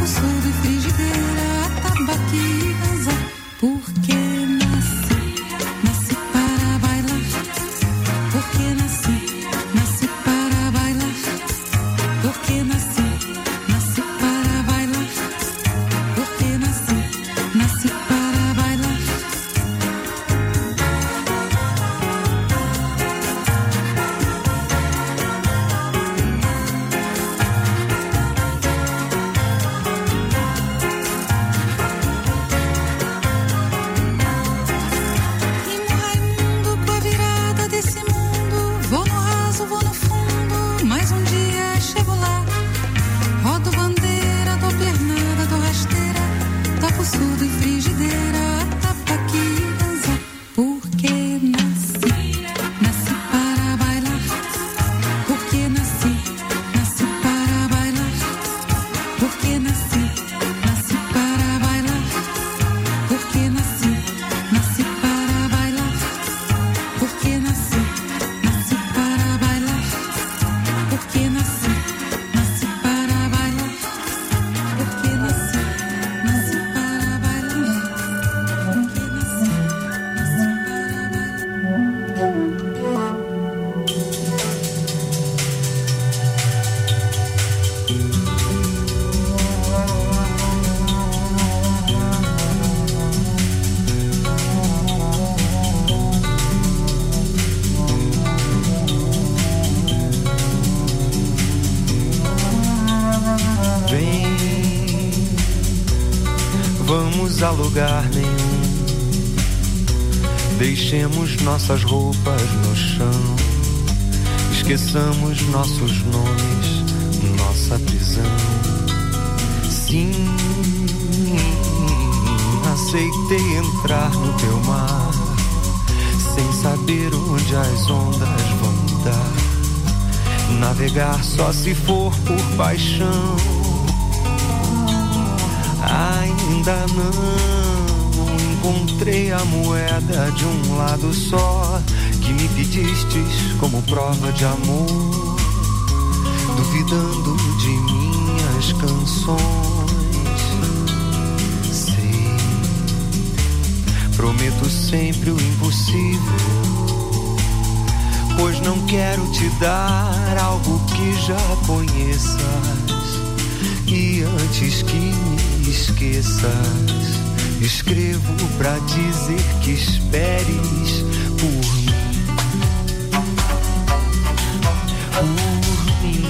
Tabuçudo e frigideira, atabaque e ganzá. Porque nasci para bailar. Porque nasci para bailar. Porque nasci para bailar. Porque nasci para bailar. Tabuçudo e frigideira, atabaque e ganzá. Porque nasci para bailar. Porque nasci para bailar. Porque nasci para bailar. Porque nasci para bailar. Porque nasci para bailar. Porque nasci para bailar. Porque nasci Vamos a lugar nenhum. Deixemos nossas roupas no chão. Esqueçamos nossos nomes, nossa prisão. Sim, aceitei entrar no teu mar, sem saber onde as ondas vão dar. Navegar só se for por paixão. Ainda não encontrei a moeda de um lado só que me pedistes como prova de amor, duvidando de minhas canções. Sei, prometo sempre o impossível, pois não quero te dar algo que já conheças. E antes que me esqueças, escrevo pra dizer que esperes por mim. Por mim.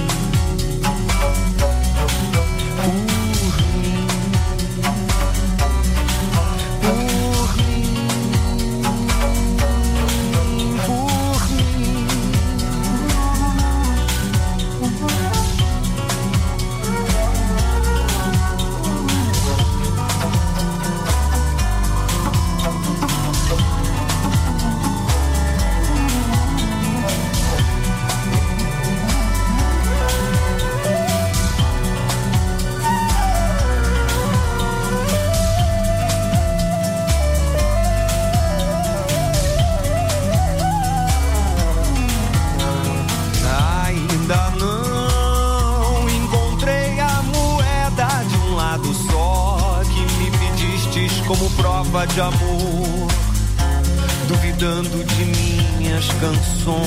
Como prova de amor, duvidando de minhas canções.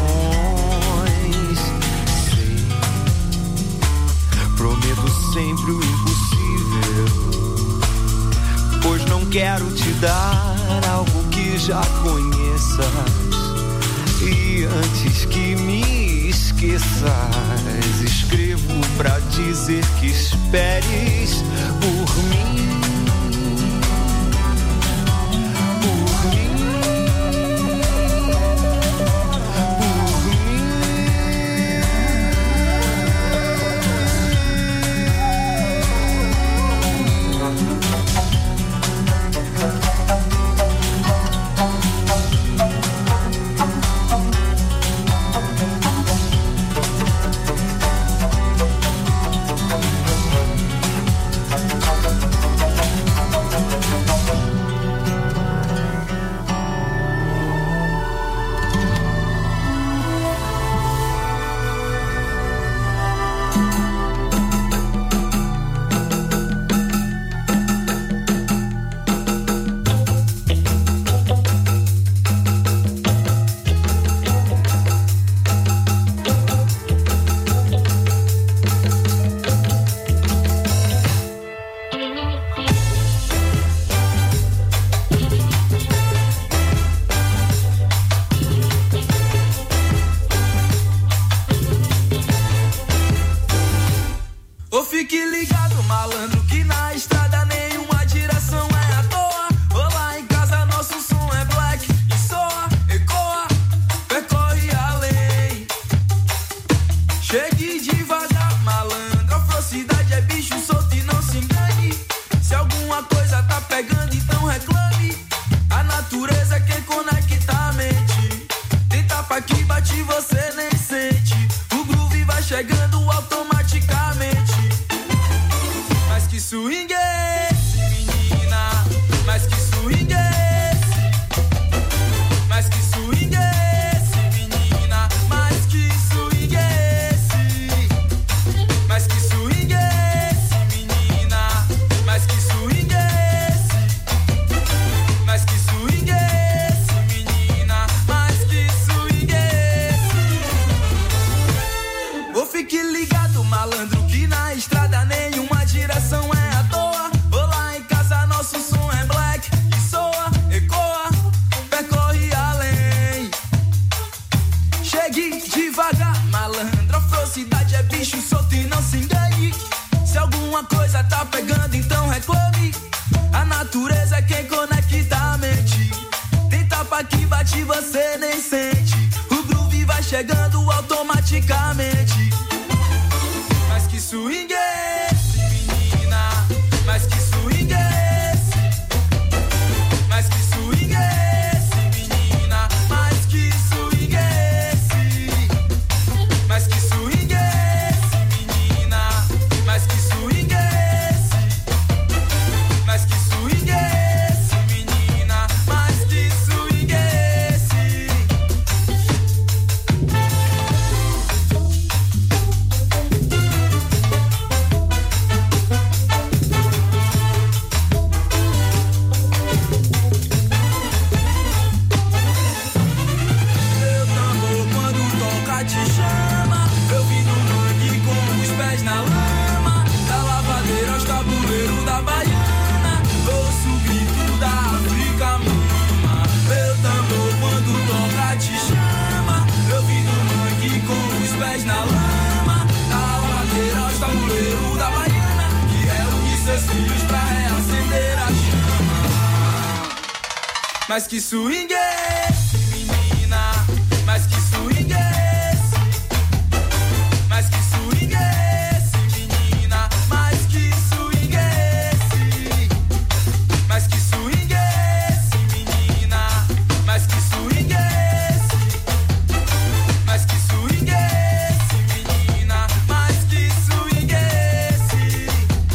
Sei, prometo sempre o impossível, pois não quero te dar algo que já conheças. E antes que me esqueças, escrevo pra dizer que esperes por mim. fique ligado, malandro, que na estrada nenhuma direção é à toa. Ou lá em casa nosso som é black e soa, ecoa, percorre além. Chegue devagar, malandro, a velocidade é bicho solto e não se engane. Se alguma coisa tá pegando, então reclame. A natureza é quem conecta a mente. Tem tapa que bate, você nem sente. O groove vai chegando automaticamente. Mas que swing é esse, menina? Mas que swing é esse? Mas que swing é esse, menina? Mas que swing é esse? Mas que swing é esse, menina? Mas que swing é esse? Mas que swing é esse, menina? Mas que swing é esse? Ou fique ligado, malandro, que na estrada nenhuma direção é à toa. Ou lá em casa nosso som é black e soa, ecoa, percorre além. Chegue devagar, malandro, a velocidade é bicho solto e não se engane. Se alguma coisa tá pegando, então reclame. A natureza é quem conecta a mente. Tem tapa que bate, você nem sente. O groove vai chegando automaticamente. Mas que swing é esse, menina? Mas que swing é esse? Mas que swing é esse, menina? Mas que swing é esse? Mas que swing é esse, menina? Mas que swing é esse? Mas que swing é esse, menina? Mas que swing é esse? Meu tambor quando toca te chama. Eu vim do mangue com os pés na lama. Da lavadeira aos tabuleiros da Baiana. Ouço o grito da África, mama. Meu tambor quando toca te chama. Eu vim do mangue com os pés na lama. Da lavadeira aos tabuleiros da Baiana. Que é o que seus filhos pra reacender a chama. Mas que swing é esse, menina? Mas que swing é esse? Mas que swing é esse, menina? Mas que swing é esse? Mas que swing é esse, menina? Mas que swing é esse? Mas que swing é esse, menina? Mas que swing é esse?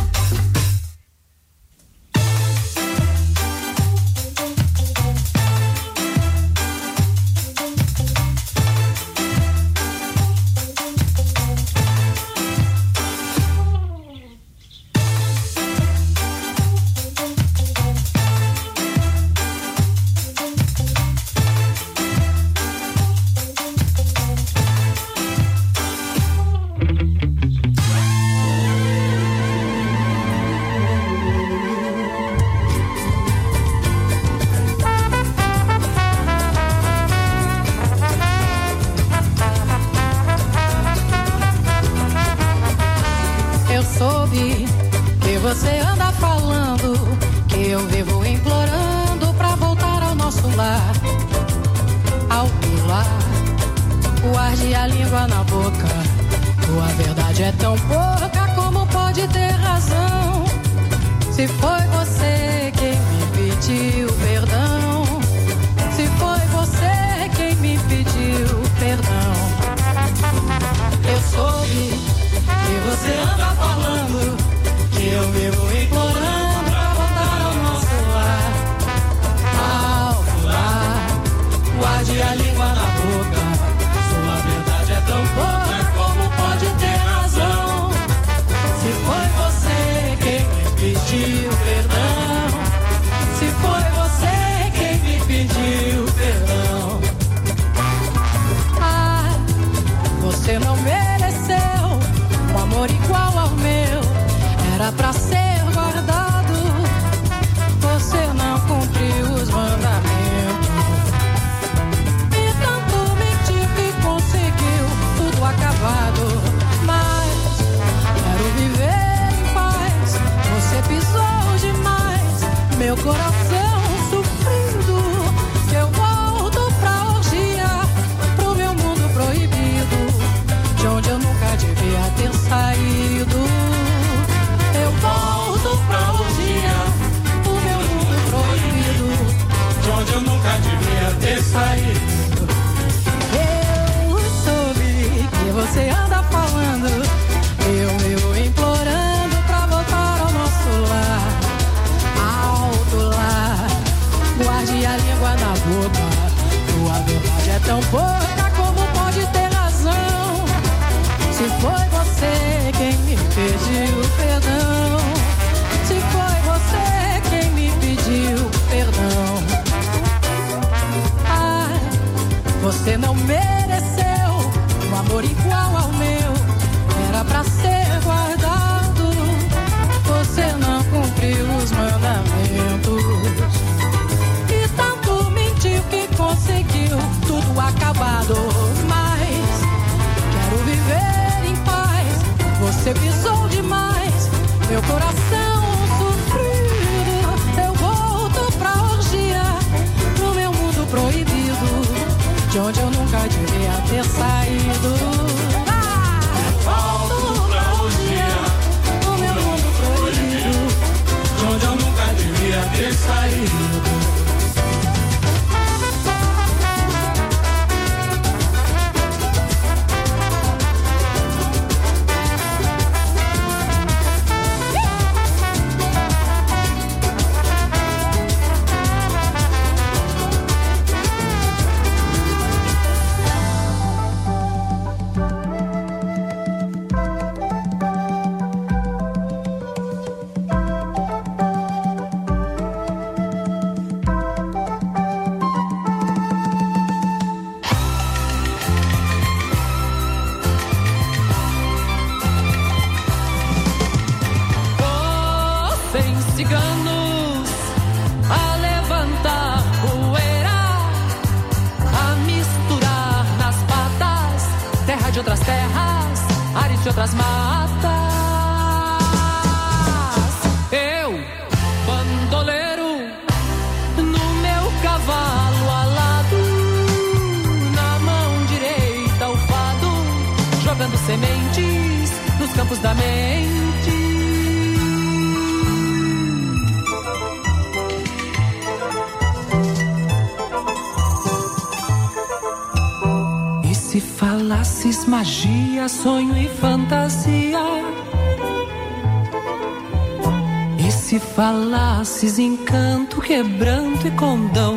Eu soube que você anda falando, que eu vivo implorando pra voltar ao nosso lar. Ao pilar, o ar de a língua na boca. Tua verdade é tão pouca, como pode ter razão? Se foi você quem me pediu perdão, se foi você quem me pediu perdão. Eu soube que você anda falando, que eu vivo implorando pra voltar ao nosso lar. Ao pular, o ar de a língua na boca. Sua verdade é tão pouca, como pode ter razão? Se foi você quem me pediu perdão, se foi você quem me pediu perdão. Ah, você não mereceu um amor igual ao coração sofrido, que eu volto pra orgia, pro meu mundo proibido, de onde eu nunca devia ter saído. Eu volto pra orgia, pro meu mundo proibido, de onde eu nunca devia ter saído. Eu soube que você anda falando, eu implorando pra voltar ao nosso lar. Alto lá, guarde a língua na boca, tua verdade é tão pouca, como pode ter razão? Se foi você quem me pediu perdão, se foi você quem me pediu perdão. Ai, você não mereceu um amor igual ao meu, era pra ser guardado. Você não cumpriu os mandamentos e tanto mentiu que conseguiu tudo acabado. Mas quero viver em paz, você pisou demais meu coração sofrido. Eu volto pra orgia, no meu mundo proibido, de onde eu nunca devia ter saído. Volto pra orgia, No meu mundo proibido, de onde eu nunca devia ter saído. ciganos a levantar poeira, a misturar nas patas terra de outras terras, ares de outras matas. Eu, bandoleiro, no meu cavalo alado, na mão direita o fado, jogando sementes nos campos da mente. Se falasses magia, sonho e fantasia, e se falasses encanto, quebranto e condão,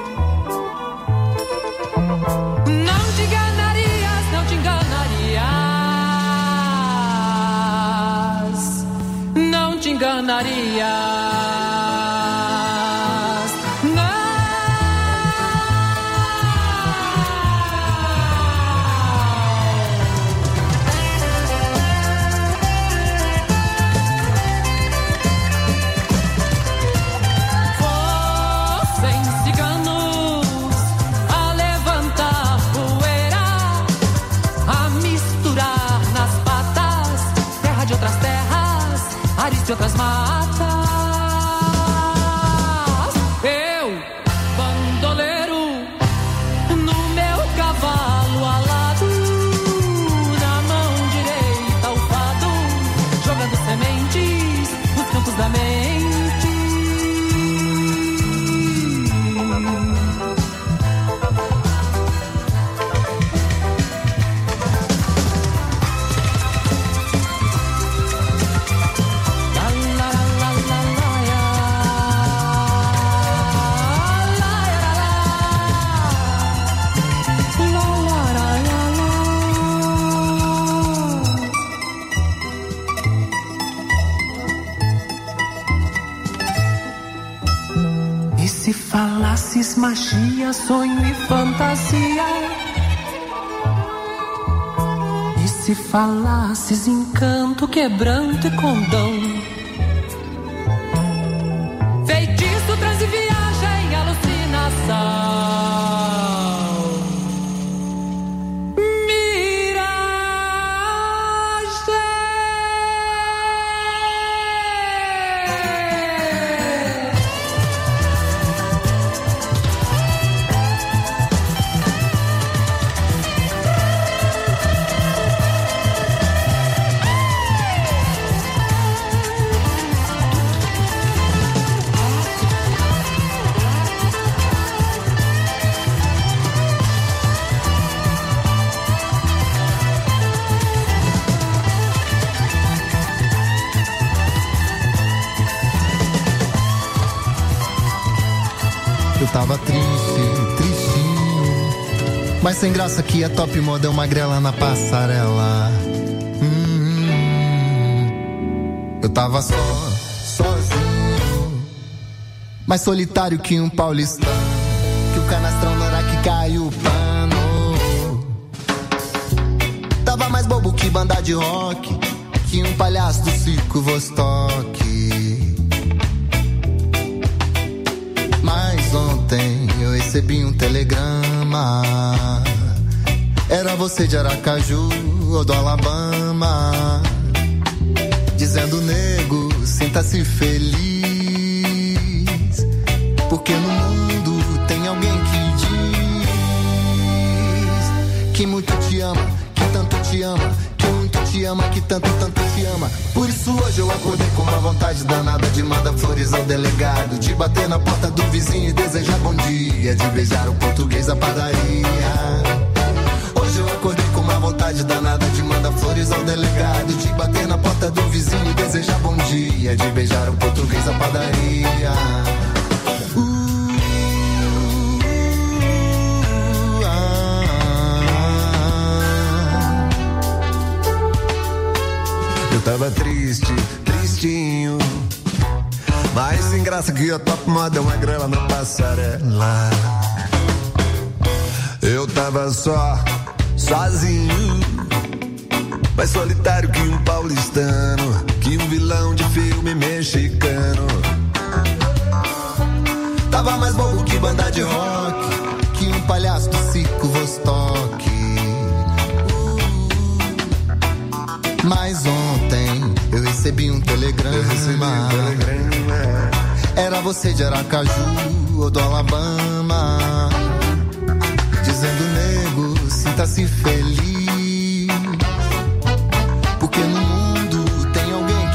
não te enganarias, não te enganarias, não te enganarias. De outras matas, eu, bandoleiro, no meu cavalo alado, na mão direita o fado, jogando sementes nos campos da mente. Se falasses magia, sonho e fantasia, e se falasses encanto, quebranto e condão, feitiço, transe, viagem, alucinação, miragem. Eu tava triste, tristinho, mas sem graça que a top moda é uma grela na passarela. Eu tava sozinho, mais solitário que um paulistano, que o canastrão na hora que caiu o pano. Tava mais bobo que banda de rock, que um palhaço do circo Vostok. Mas ontem eu recebi um telegrama, era você de Aracaju ou do Alabama, dizendo: nego, sinta-se feliz, porque no mundo tem alguém que diz que muito te ama, que tanto te ama, que muito te ama, que tanto te ama. Por isso hoje eu acordei com uma vontade danada de mandar flores ao delegado, de bater na porta do vizinho e desejar bom dia, de beijar o português da padaria. Hoje eu acordei com uma vontade danada de mandar flores ao delegado, de bater na porta do vizinho e desejar bom dia, de beijar o português da padaria. Eu tava triste, tristinho, mas sem graça que a top moda é uma grela na passarela. Eu tava sozinho, mais solitário que um paulistano, que um vilão de filme mexicano. Tava mais bobo que banda de rock, que um palhaço do circo Vostok. Mas ontem eu recebi um telegrama, era você de Aracaju ou do Alabama, dizendo: nego, sinta-se feliz, porque no mundo tem alguém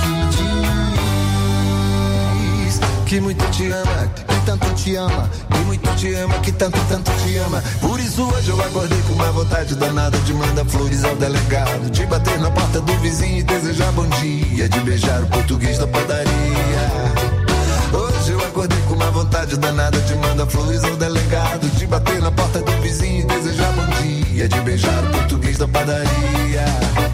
que diz que muito te ama, que tanto te ama, que muito te ama, que tanto te ama. Por isso hoje eu acordei com uma vontade danada de mandar flores ao delegado, de bater na porta do vizinho e desejar bom dia, de beijar o português da padaria. Hoje eu acordei com uma vontade danada de mandar flores ao delegado, de bater na porta do vizinho e desejar bom dia, de beijar o português da padaria.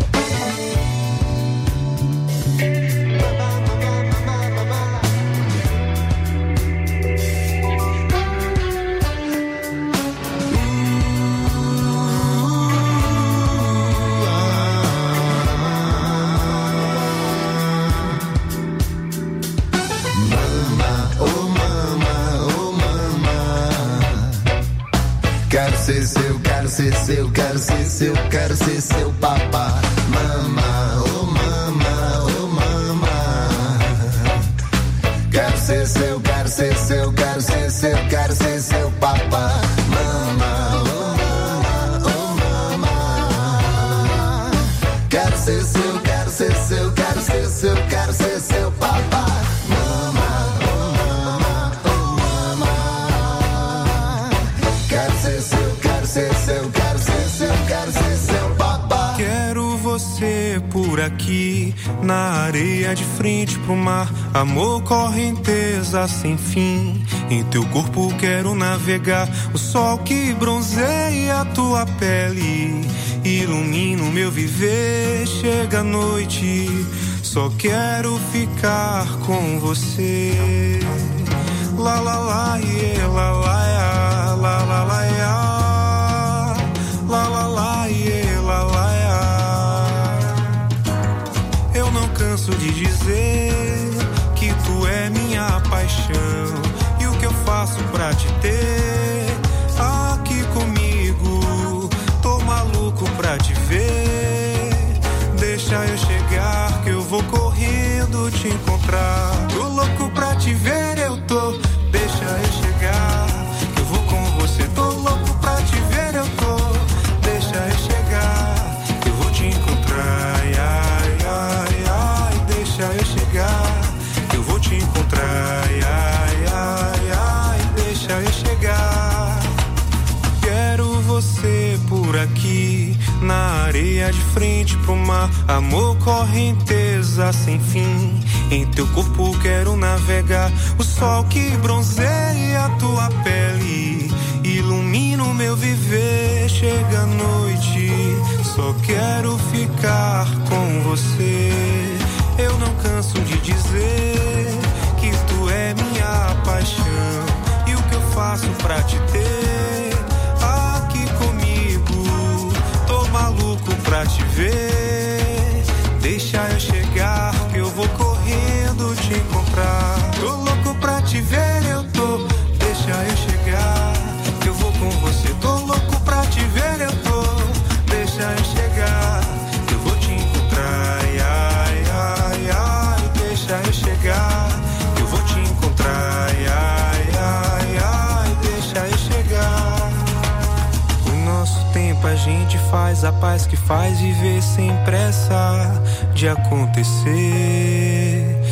Quero ser seu, quero ser seu, quero ser seu, quero ser seu papá. Mama, oh mama, oh mama. Quero ser seu, quero ser seu, quero ser seu, quero ser seu papá. Mama, oh mama, oh mama. Quero ser seu, quero ser seu, quero ser seu, quero ser seu papá. Quero você por aqui, na areia de frente pro mar. Amor, correnteza sem fim, em teu corpo quero navegar. O sol que bronzeia a tua pele ilumina o meu viver. Chega a noite, só quero ficar com você. La la la, yeah, la la, yeah, la la la, yeah. La la la, yeah, la la, yeah. Eu não canso de dizer que tu é minha paixão, e o que eu faço pra te ter aqui comigo. Tô maluco pra te ver. Deixa eu chegar que eu vou correndo te encontrar. Tô louco pra te ver, eu tô. Deixa eu chegar que eu vou com você. Tô louco pra te ver, eu tô. Deixa eu chegar, que eu vou te encontrar. Ai, ai, ai, deixa eu chegar, que eu vou te encontrar. Ai, ai, ai, deixa eu chegar. Quero você por aqui, na areia de frente pro mar. Amor, correnteza sem fim, Em teu corpo quero navegar. O sol que bronzeia a tua pele ilumina o meu viver. Chega a noite, só quero ficar com você. Eu não canso de dizer que tu é minha paixão. E o que eu faço pra te ter aqui comigo? Tô maluco pra te ver. Deixa eu chegar que eu vou correndo te encontrar. Tô louco pra te ver, eu tô. Deixa eu chegar que eu vou com você. Tô louco pra te ver, eu tô. Deixa eu chegar que eu vou te encontrar. Ai, ai, ai, ai. Deixa eu chegar que eu vou te encontrar. Ai, ai, ai. Deixa eu chegar. O nosso tempo a gente faz a paz que faz viver sem pressa de acontecer,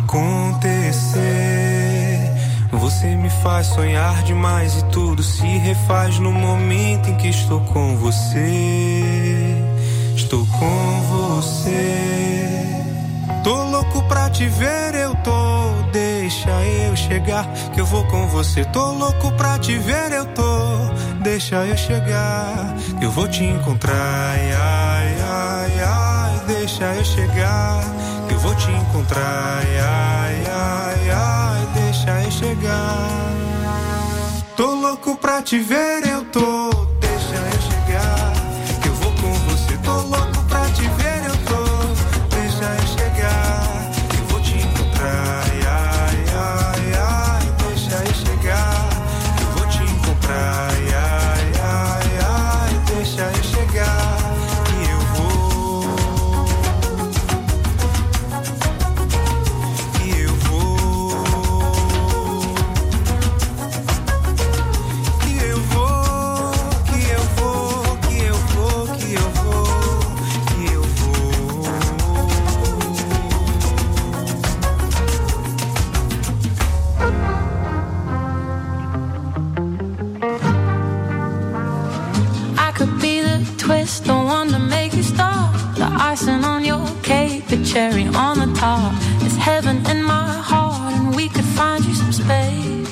acontecer. Você me faz sonhar demais e tudo se refaz no momento em que estou com você. Estou com você. Tô louco pra te ver, eu tô. Deixa eu chegar que eu vou com você. Tô louco pra te ver, eu tô. Deixa eu chegar que eu vou te encontrar. Ai, ai, ai, ai. Deixa eu chegar que eu vou te encontrar. Ai, ai, ai, ai. Deixa eu chegar. Tô louco pra te ver, eu tô. Deixa eu chegar que eu vou com você. Tô louco pra te ver, eu tô. Deixa eu chegar que eu vou te encontrar. Ai, ai, ai, ai. Deixa eu chegar que eu vou te encontrar. Ai, ai, ai, ai. Deixa eu chegar que eu vou. Que eu vou. Que eu vou. Que eu vou. Que eu vou. Que eu vou. Que eu vou. I could be the twist, the one to make you stop. The icing on your cake, the cherry on the top. It's heaven in my heart, and we could find you some space.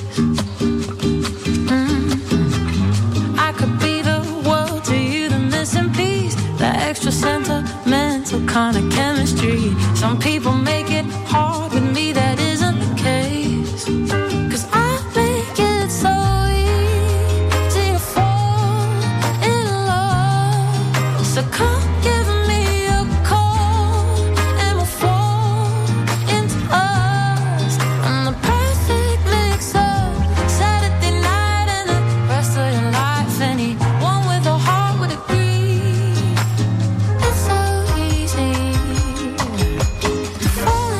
I could be the world to you, the missing piece, the extra sentimental kind of chemistry. Some people make it hard, with me that isn't the case. 'Cause I make it so easy to fall in love. So come give me a call and we'll fall into us. I'm the perfect mix of Saturday night and the rest of your life. Anyone with a heart would agree. It's so easy to fall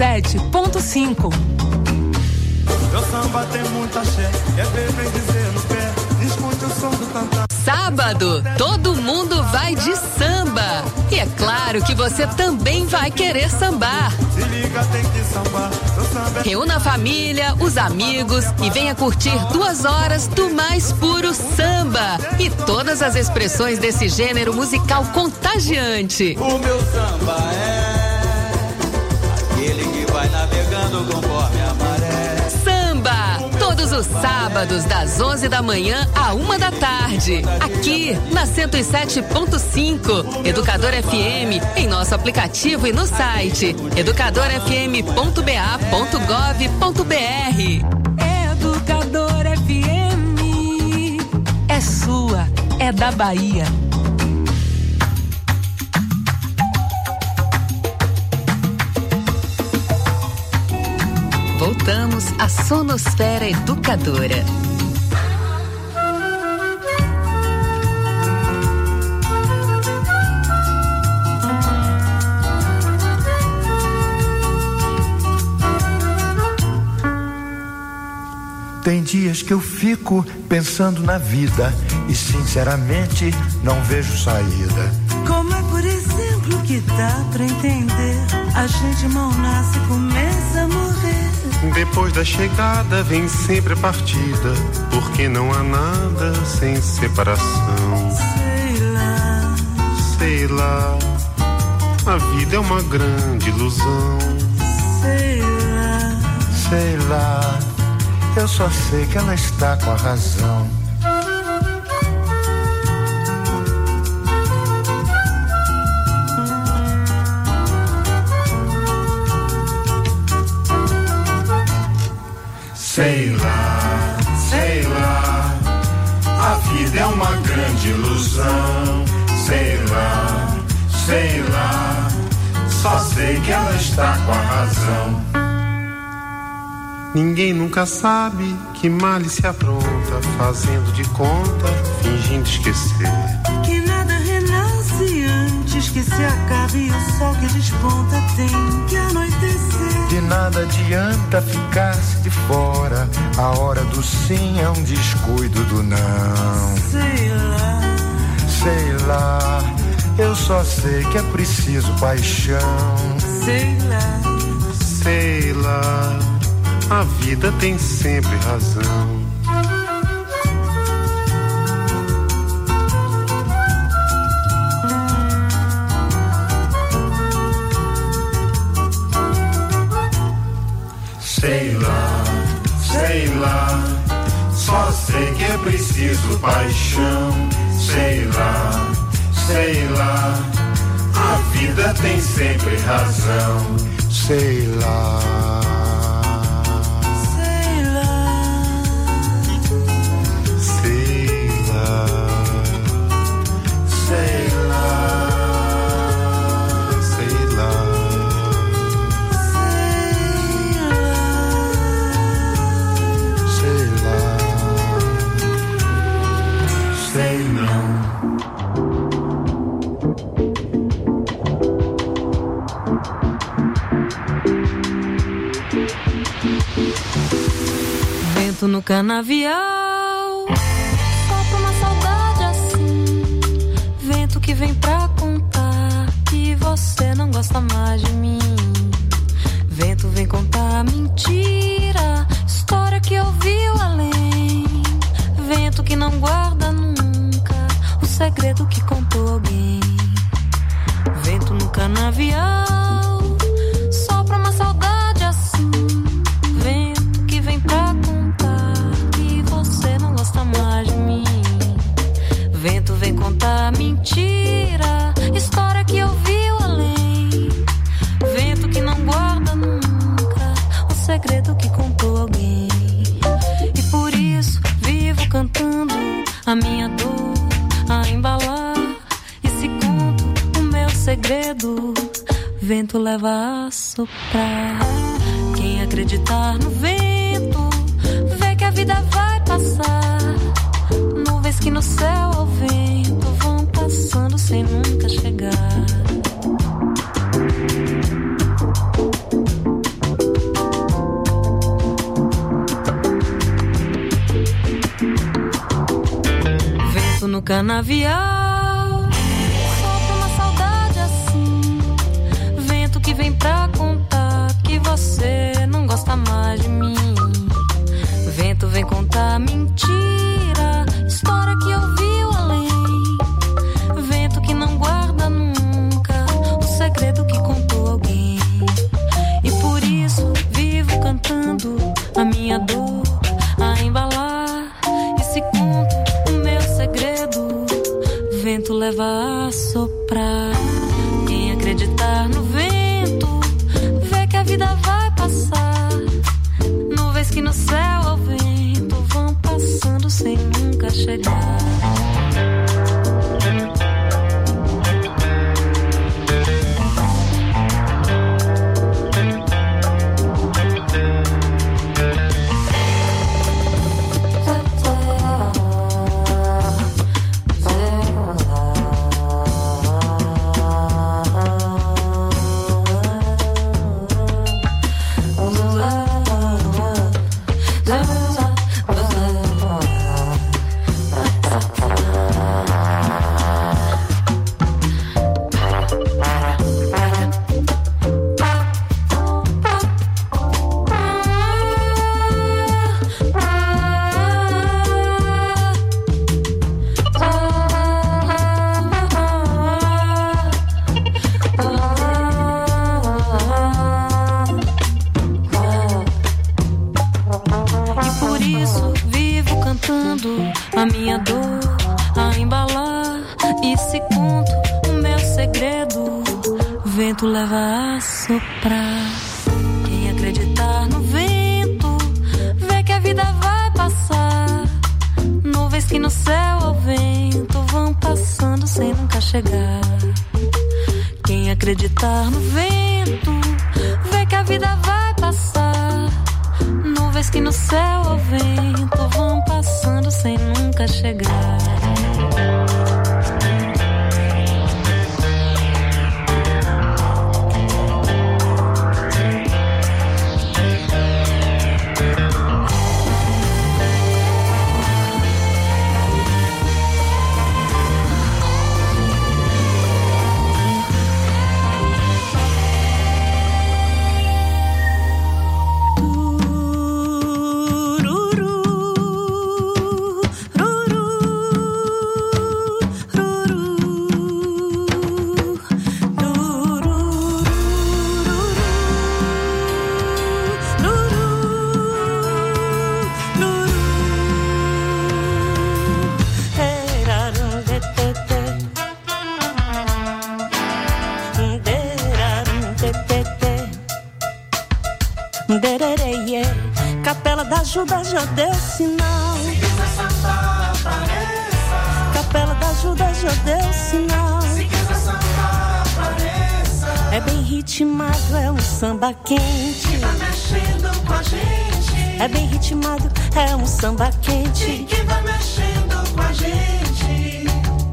107.5. Meu samba tem muita axé, é ver bem dizer no pé, escute o som do tantã. Sábado, todo mundo vai de samba. E é claro que você também vai querer sambar. Se liga, tem que sambar. Reúna a família, os amigos e venha curtir 2 horas do mais puro samba. E todas as expressões desse gênero musical contagiante. O meu samba é aquele que vai navegando conforme a maré. Samba, todos os sábados das 11 da manhã à 1 da tarde, aqui na 107.5, Educador FM, em nosso aplicativo e no site educadorfm.ba.gov.br. Educador FM, é sua, é da Bahia. Voltamos à Sonosfera Educadora. Tem dias que eu fico pensando na vida e sinceramente não vejo saída. Como é, por exemplo, que dá pra entender? A gente mal nasce e começa a morrer. Depois da chegada vem sempre a partida, porque não há nada sem separação. Sei lá, a vida é uma grande ilusão. Sei lá, eu só sei que ela está com a razão. Sei lá, a vida é uma grande ilusão. Sei lá, só sei que ela está com a razão. Ninguém nunca sabe que mal se apronta, fazendo de conta, fingindo esquecer. Que nada renasce antes que se acabe e o sol que desponta tem que anoitecer. De nada adianta ficar-se de fora, a hora do sim é um descuido do não. Sei lá, eu só sei que é preciso paixão. Sei lá, a vida tem sempre razão. Sei lá, só sei que é preciso paixão. Sei lá, a vida tem sempre razão. Sei lá. No canavial, sopra uma saudade assim. Vento que vem pra contar que você não gosta mais de mim. Vento vem contar mentira, história que ouviu além. Vento que não guarda nunca o segredo que contou alguém. Vento no canavial, sopra uma saudade assim. Vento que vem pra mais de mim. Vento vem contar mentira, história que ouviu além. Vento que não guarda nunca o segredo que contou alguém. E por isso vivo cantando a minha dor a embalar. E se conto o meu segredo, vento leva a soprar. Quem acreditar no vento vê que a vida vai passar. Nuvens que no céu ao vento vão passando sem nunca chegar. canavial. Solta uma saudade assim, vento que vem pra contar que você não gosta mais de mim. Vento vem contar mentira, história que ouviu além. Vento que não guarda nunca o segredo que contou alguém. E por isso vivo cantando a minha dor a embalar. E se conto o meu segredo, vento leva a soprar. Quem acreditar no vento vê que a vida vai passar. Nuvens que no céu ao vento vão passando sem nunca chegar. A minha dor a embalar. E se conto o meu segredo, vento leva a soprar. Quem acreditar no vento vê que a vida vai passar. Nuvens que no céu ao vento vão passando sem nunca chegar. Quem acreditar no vento vê que a vida vai passar. Nuvens que no céu ao vento vão passando sem nunca chegar. Capela da Ajuda já deu sinal. Se quiser sambar, apareça. Capela da Ajuda já deu sinal. Se quiser sambar, apareça. É bem ritmado, é um samba quente que vai mexendo com a gente. É bem ritmado, é um samba quente que vai mexendo com a gente.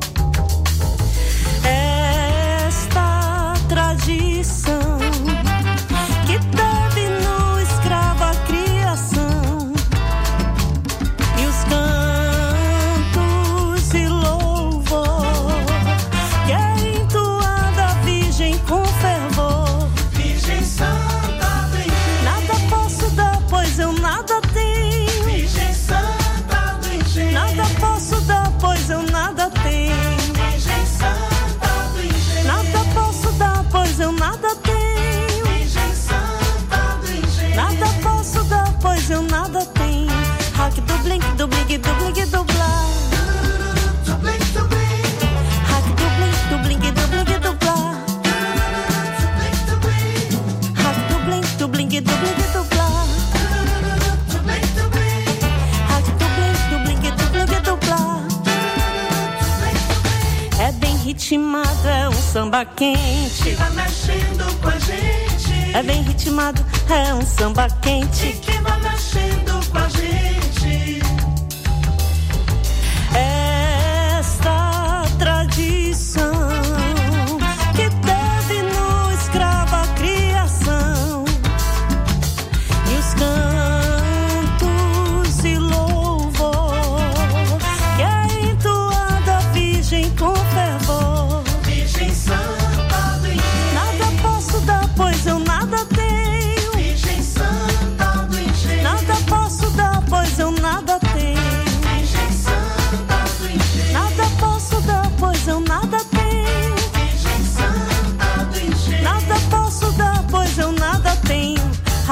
Esta tradição que teve no escravo a criação e os cantos e louvor que é entoada a Virgem com fervor. Virgem Santa do Engenho, nada posso dar, pois eu nada tenho. Virgem Santa do Engenho, nada posso dar, pois eu nada tenho. Virgem Santa do Engenho, nada posso dar, pois eu nada tenho. Virgem Santa do Engenho, nada posso dar, pois eu nada tenho. Rock do blink, do blink, do blink, do blá. do blink, do blink. Rock do blink, do blink, do blink, do blá. do blink, do blink. Rock do blink, do blink, do blink, do blá. do blink, do blink. Rock do blink, do blink, do blink, do blá. É bem ritmado, é um samba quente que vai mexendo com a gente. É bem ritmado, é um samba quente que vai mexendo com a gente. Esta tradição que teve no escravo a criação e os cantos e louvor que é entoada a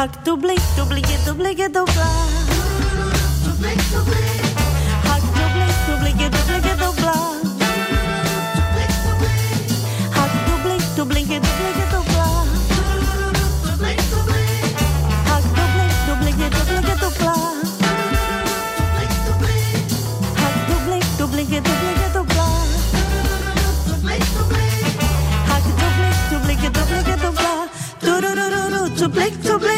Hak dubli, dubli, dubli, dubla. Dubli, dubli. Hak dubli, dubli, dubli, dubla. Dubli, dubli. Hak dubli, dubli, dubli, dubla. Dubli, dubli. Hak dubli, dubli, dubli, dubla. Dubli, dubli. Hak dubli, dubli, dubli, dubla. Dubli, dubli. Hak dubli, dubli, dubli, dubla. Turururu, dubli, dubli.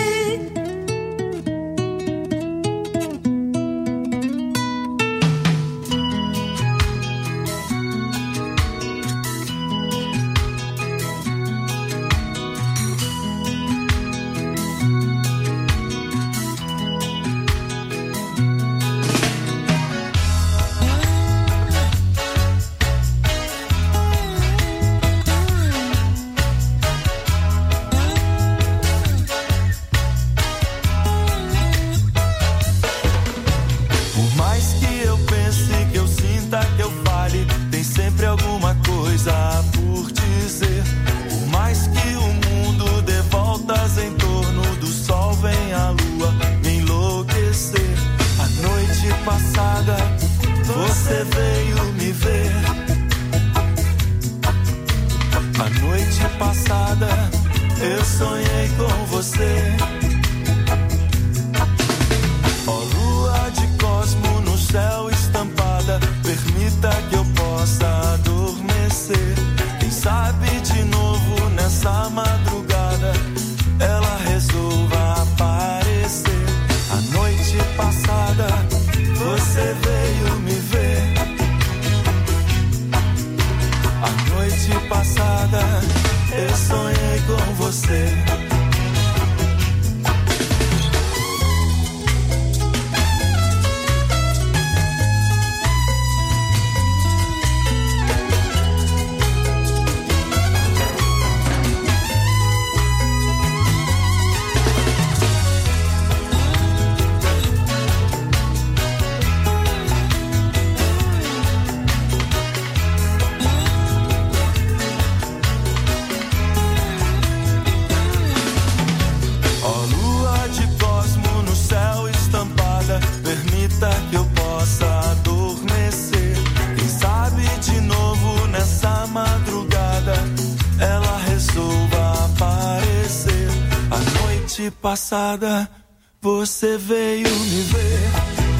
Passada, você veio me ver.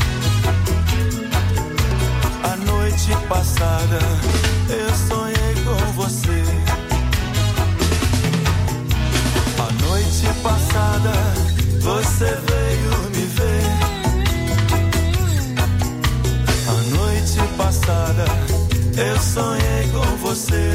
A noite passada, eu sonhei com você. A noite passada, você veio me ver. A noite passada, eu sonhei com você.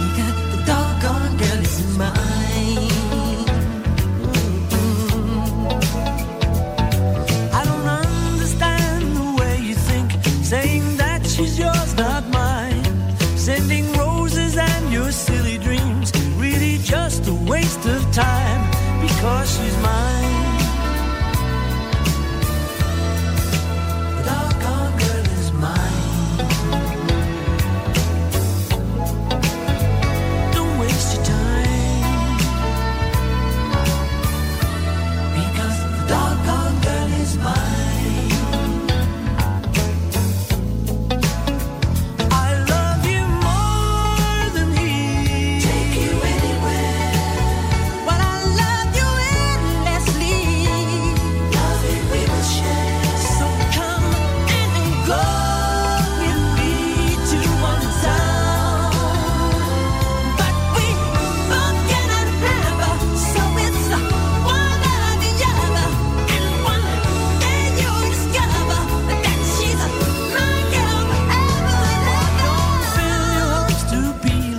Doggone girl is mine.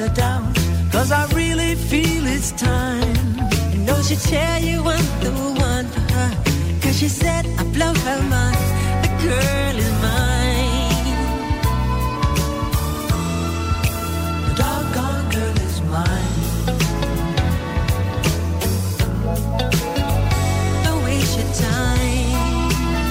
her down, 'cause I really feel it's time. You know she'd tell you I'm the one for her, 'cause she said I blow her mind. The girl is mine. The doggone girl is mine. Don't waste your time,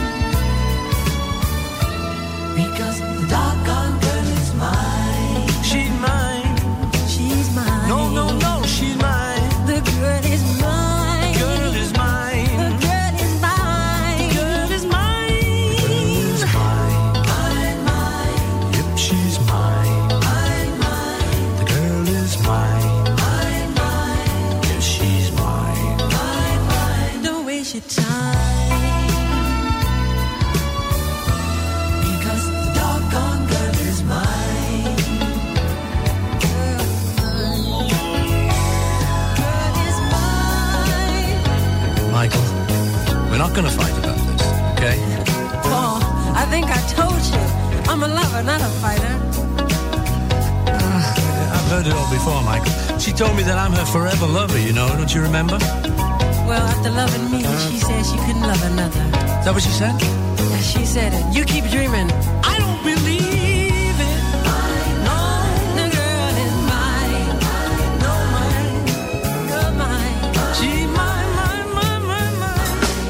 because the doggone girl is mine. She's mine. She's mine. No, no, no, she's mine. The girl is mine. Girl is mine. The girl is mine. Girl is mine. Girl is mine. Mine, mine. Yep, she's mine. Mine, mine. The girl is mine. Mine, mine. Yes, she's mine. Mine, mine. Don't waste your time, because the doggone girl is mine. Girl is mine. Michael, we're not gonna fight about this, okay? Paul, I think I told you, I'm a lover, not a fighter. I've heard it all before, Michael. She told me that I'm her forever lover, you know, don't you remember? Well, after loving me, she said she couldn't love another. Is that what she said? Yeah, she said it. You keep dreaming. I don't believe it. No, the girl is mine. No, mine. You're mine. She's mine, mine, mine, mine, mine.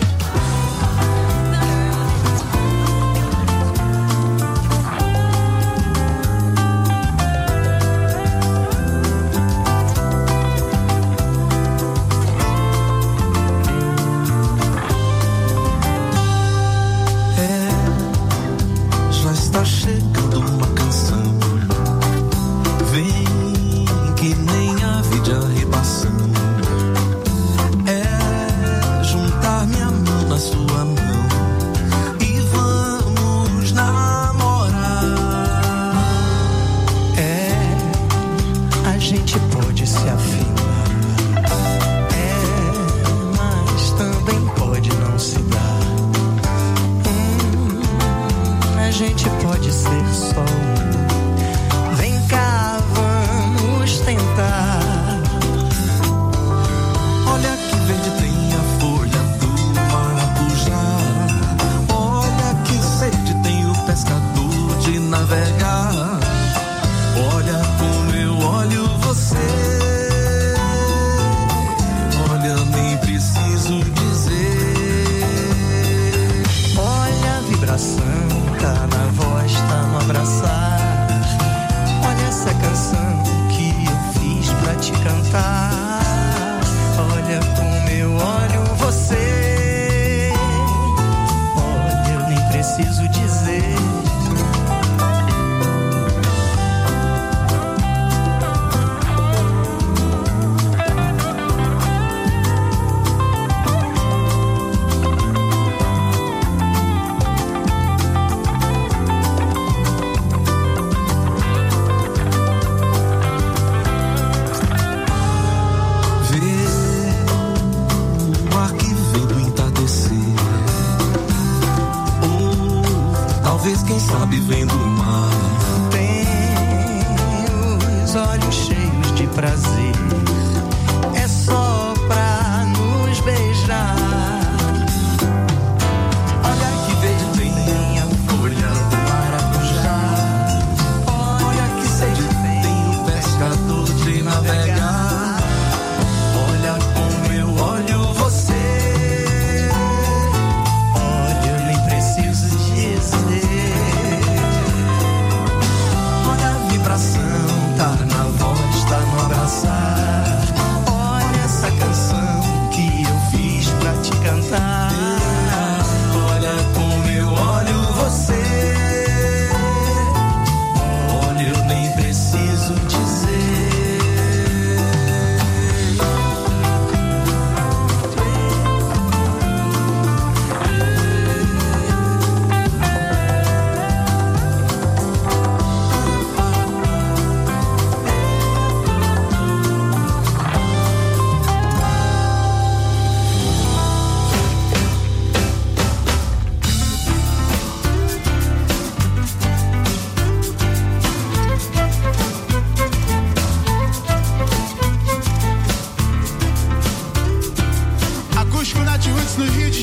Já está chegando uma canção. Vem que nem a vida repassando. É juntar minha mão na sua mão e vamos namorar. É, a gente pode se afinar. É, mas também pode não se dar. A gente pode ser só um. Vem cá, vamos tentar. Olha que verde tem a folha do maracujá. Olha que sede tem o pescador de navegar. Olha como eu olho você. Olha, nem preciso dizer. Olha a vibração, tá na voz, tá no abraçar. Olha essa canção que eu fiz pra te cantar. Olha como eu olho você. Olha, eu nem preciso dizer. O ar que vem do entardecer, ou talvez, quem sabe, vem do mar. Tem os olhos cheios de prazer, é só pra nos beijar. Olha que verde tem a folha do maracujá. Olha que sede tem o pescador de navegar. Olha como eu olho você. Olha, eu nem preciso dizer. Olha a vibração, tá na voz, tá no abraçar.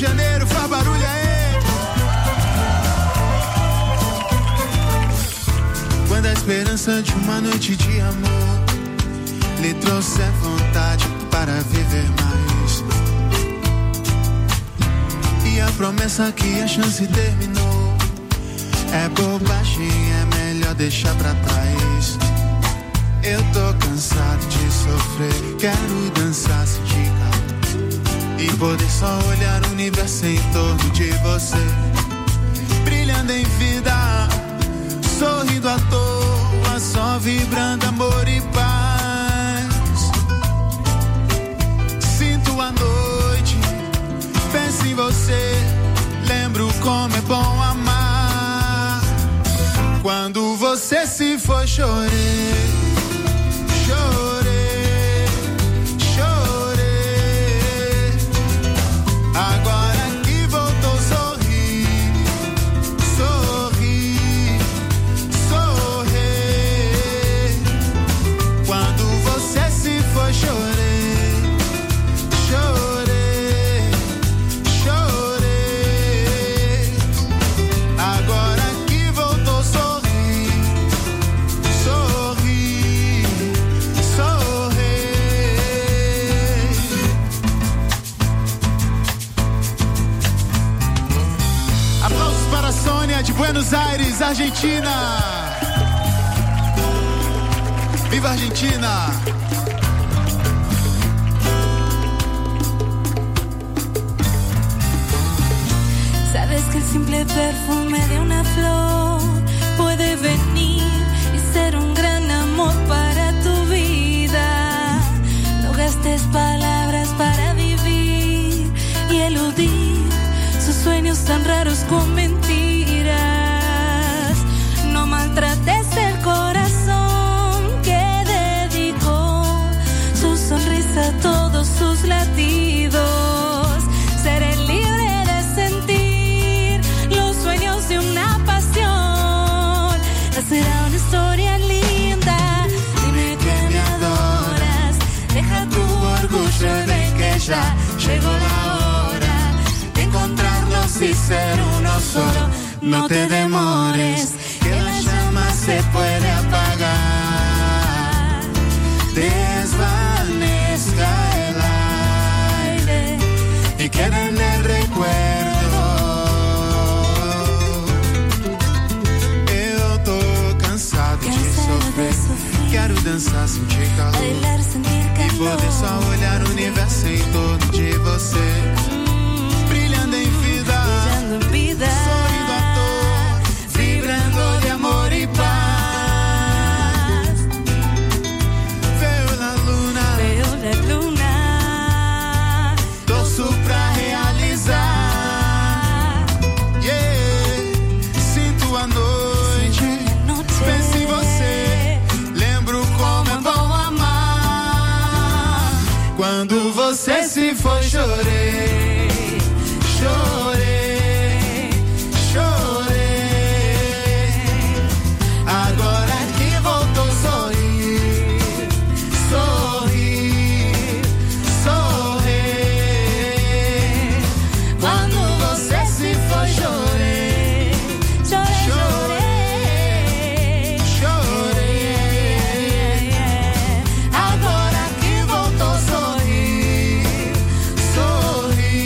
Janeiro, faz barulho aí. Quando a esperança de uma noite de amor lhe trouxer vontade para viver mais, e a promessa que a chance terminou é bobagem, é melhor deixar pra trás. Eu tô cansado de sofrer, quero dançar sem ficar e poder só olhar o universo em torno de você, brilhando em vida, sorrindo à toa, só vibrando amor e paz. Sinto a noite, penso em você, lembro como é bom amar. Quando você se foi, chorei, chorei, chorei. Agora que voltou, sorri, sorri, sorri. Quando você se foi, chorei, chorei, chorei. Agora que voltou, sorri, sorri, sorri. Aplausos para a Sônia de Buenos Aires, Argentina. Viva a Argentina! Sabes que el simple perfume de una flor puede venir y ser un gran amor para tu vida. No gastes palabras para vivir y eludir sus sueños tan raros con mentiras. No maltrates el corazón que dedicó su sonrisa a todos sus latidos. Seré libre de sentir los sueños de una pasión. Será una historia linda. Dime que me adoras. Deja tu orgullo de que ya llegó la hora de encontrarnos y ser uno solo. No te demores, que la llama se puede apagar. Desvanezca el aire y queda en el recuerdo. Eu tô cansado de sofrer, quero dançar, sentir calor e poder só olhar o universo em torno de você, brilhando em vida, sorrindo à toa, vibrando de amor e paz. Veo la luna, torço pra realizar. Yeah, sinto a noite, penso em você, lembro como é bom amar. Quando você se foi, chorei, chorei, chorei. Agora que voltou, sorri, sorri, sorri. Quando você se foi, chorei, chorei, chorei. Agora que voltou, sorri, sorri,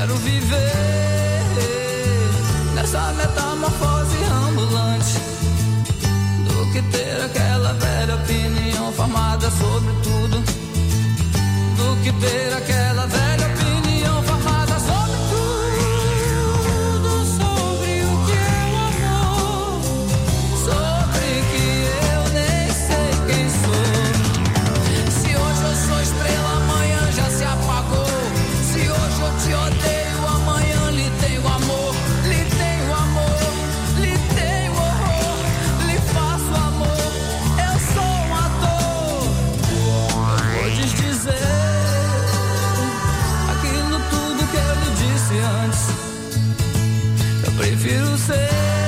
Quero viver nessa metamorfose ambulante, do que ter aquela velha opinião formada sobre tudo, do que ter aquela velha opinião formada sobre tudo, sobre o que é o amor, sobre que eu nem sei quem sou. Se hoje eu sou estrela, amanhã já se apagou. Se hoje eu te odeio, amanhã lhe tenho amor, lhe tenho amor, lhe tenho horror, lhe faço amor. Eu sou um ator. Podes dizer aquilo tudo que eu lhe disse antes. Eu prefiro ser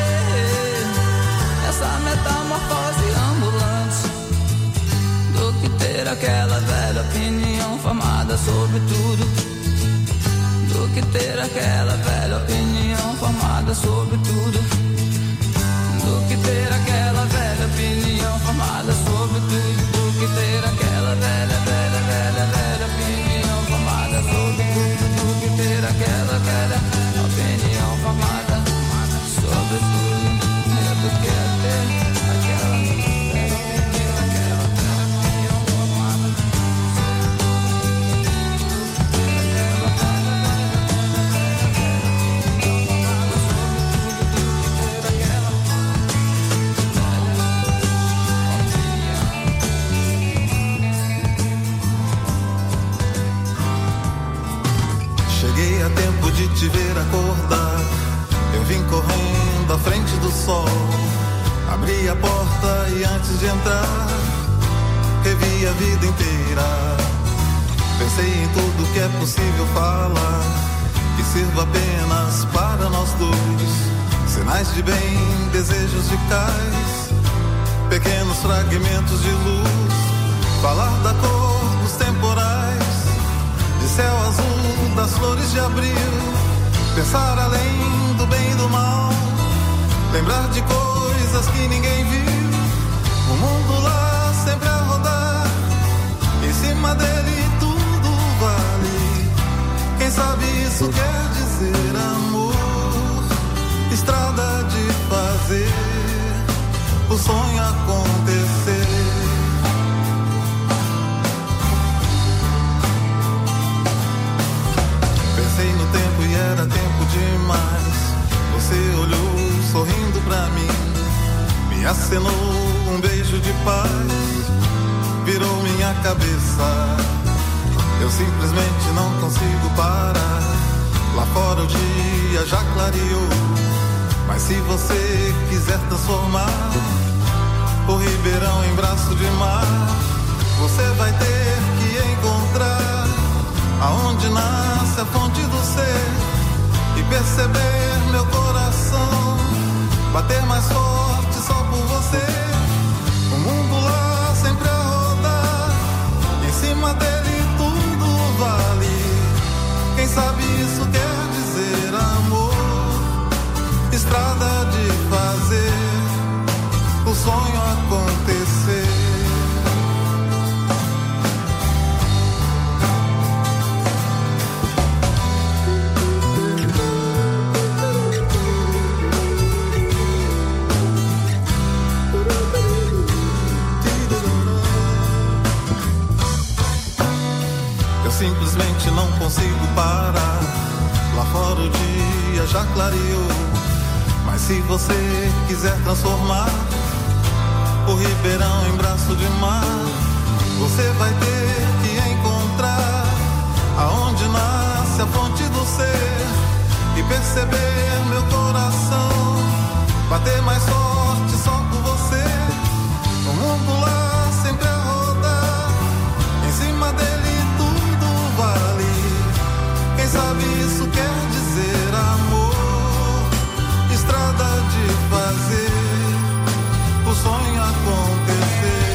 essa metamorfose ambulante, do que ter aquela velha opinião formada sobre tudo, do que ter aquela velha opinião formada sobre tudo, do que ter aquela velha opinião formada sobre tudo, do que ter aquela velha opinião formada sobre tudo, do que ter aquela velha opinião formada sobre tudo, do que ter aquela velha opinião formada. Cheguei a tempo de te ver acordar. Eu vim correndo à frente do sol. Abri a porta e antes de entrar, revi a vida inteira. Pensei em tudo que é possível falar, que sirva apenas para nós dois. Sinais de bem, desejos de cais, pequenos fragmentos de luz. Falar da cor dos temporais, de céu azul, das flores de abril. Pensar além do bem e do mal, lembrar de coisas que ninguém viu. O mundo lá sempre a rodar, em cima dele tudo vale. Quem sabe isso quer dizer amor, estrada de fazer o sonho acontecer. Pensei no tempo e era tempo demais. Você olhou sorrindo pra mim, me acenou um beijo de paz, virou minha cabeça. Eu simplesmente não consigo parar. Lá fora o dia já clareou, mas se você quiser transformar o Ribeirão em braço de mar, você vai ter que encontrar aonde nasce a fonte do ser e perceber meu coração bater mais forte só por você. O mundo lá sempre a rodar, em cima dele tudo vale. Quem sabe isso quer dizer amor, estrada de fazer o sonho acontecer. Simplesmente não consigo parar. Lá fora o dia já clareou, mas se você quiser transformar o Ribeirão em braço de mar, você vai ter que encontrar aonde nasce a fonte do ser e perceber meu coração bater mais forte só por você. O mundo lá sempre a rodar, em cima dele vale. Quem sabe isso quer dizer amor, estrada de fazer o sonho acontecer.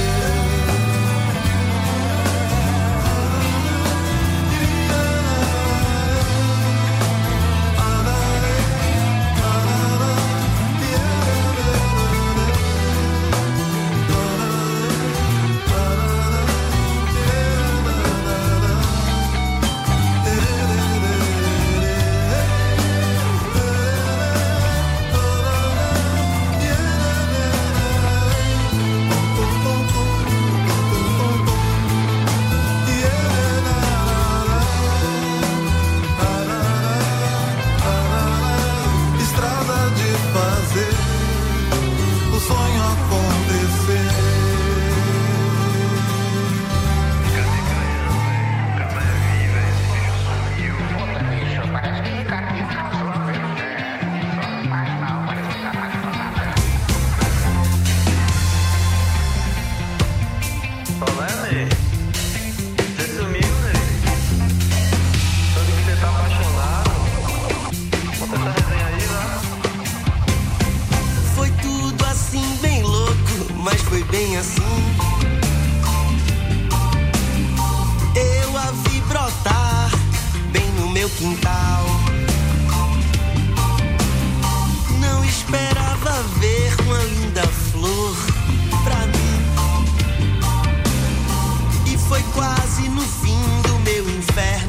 quintal.